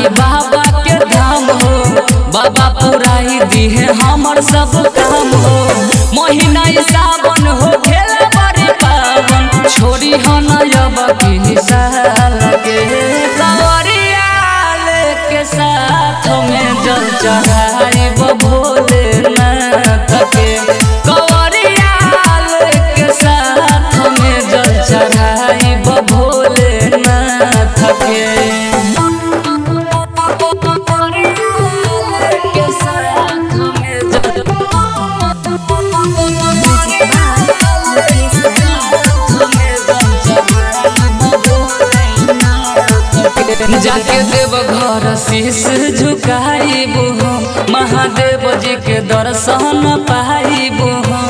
जाई बाबा के धाम हो। बाबा पुराई दी है हमर सब काम हो। महीना सावन हो खेला बड़ी पावन छोड़ी हनयब की साल के कंवरिया के साथ में जल चढ़ाइब भोलेनाथ के। कंवरिया के साथ में जल चढ़ाइब भोलेनाथ के। जाके देव घर शीश झुकाइबू हो। महादेव जी के दर्शन पाइबू हो।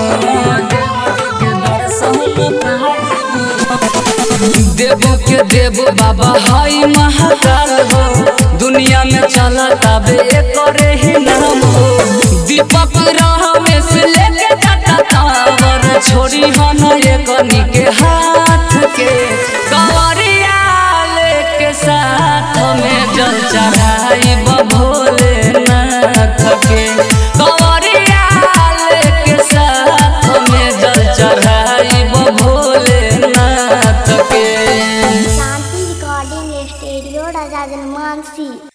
देव के देव बाबा हई महाकाल हो। दुनिया में चलता बे करे ही नाम हो। दीपक में से लेके जाता टावर छोड़ी हन एकनी के हाथ के। कंवरिया के साथ में जल चढ़ाइब भोलेनाथ के। कंवरिया के साथ में जल चढ़ाइब भोलेनाथ के। शांति रिकॉर्डिंग स्टूडियो राजा जनमानसी।